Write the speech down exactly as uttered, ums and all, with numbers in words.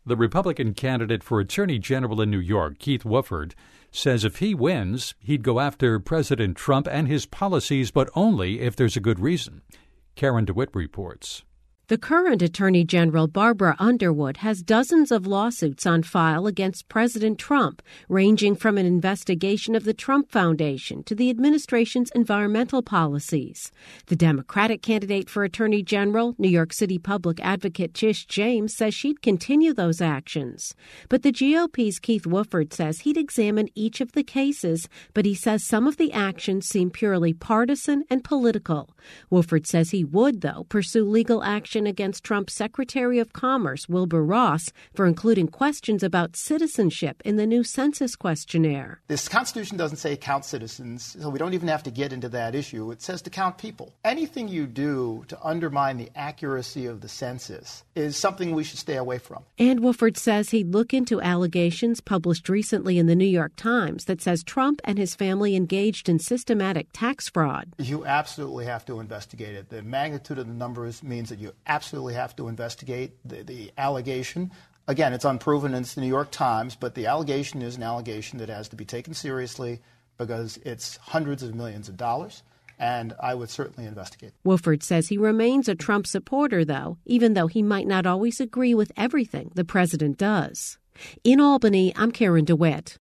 The Republican candidate for Attorney General in New York, Keith Wofford, says if he wins, he'd go after President Trump and his policies, but only if there's a good reason. Karen DeWitt reports. The current Attorney General, Barbara Underwood, has dozens of lawsuits on file against President Trump, ranging from an investigation of the Trump Foundation to the administration's environmental policies. The Democratic candidate for Attorney General, New York City public advocate Tish James, says she'd continue those actions. But the G O P's Keith Wofford says he'd examine each of the cases, but he says some of the actions seem purely partisan and political. Wofford says he would, though, pursue legal action against Trump's Secretary of Commerce, Wilbur Ross, for including questions about citizenship in the new census questionnaire. This Constitution doesn't say count citizens, so we don't even have to get into that issue. It says to count people. Anything you do to undermine the accuracy of the census is something we should stay away from. And Wofford says he'd look into allegations published recently in the New York Times that says Trump and his family engaged in systematic tax fraud. You absolutely have to investigate it. The magnitude of the numbers means that you absolutely have to investigate the, the allegation. Again, it's unproven, and it's the New York Times, but the allegation is an allegation that has to be taken seriously because it's hundreds of millions of dollars, and I would certainly investigate. Wofford says he remains a Trump supporter, though, even though he might not always agree with everything the president does. In Albany, I'm Karen DeWitt.